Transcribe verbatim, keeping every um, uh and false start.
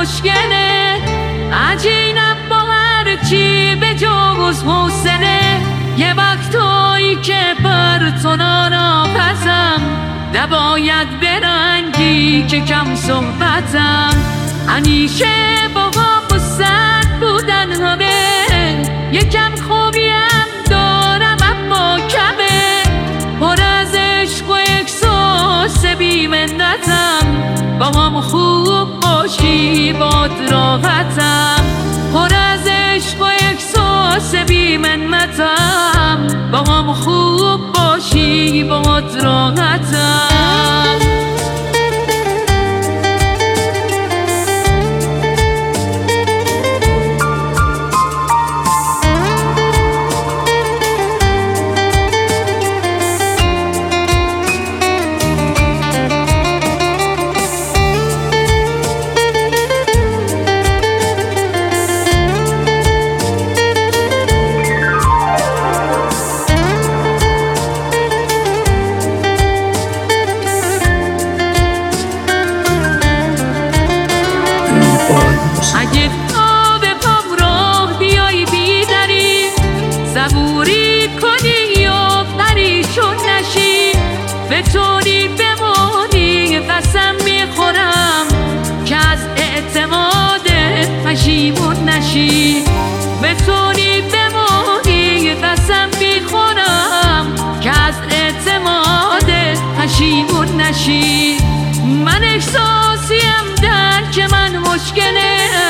مشکله، عجینم با هرچی به جز حوصله. یه وقتایی که بر تو ناراحتم، نباید برنگی که کم صحبتم. همیشه با هم سرد بودن همه، یکم خوبیم دارم اما کمه. پر از عشق و احساس بی منتم، با هم خوب باشی باد راحتم. پر از عشق و احساس بی منتم، با هم خوب باشی باد راحتم. اگه تا به پام راه بیایی بیداری، صبوری کنی یا پریشون نشی. بتونی بمونی قسم میخورم که از اعتمادت پشیمون نشی. بتونی بمونی قسم میخورم که از اعتمادت پشیمون نشی. من احساسیم درک من مشکله،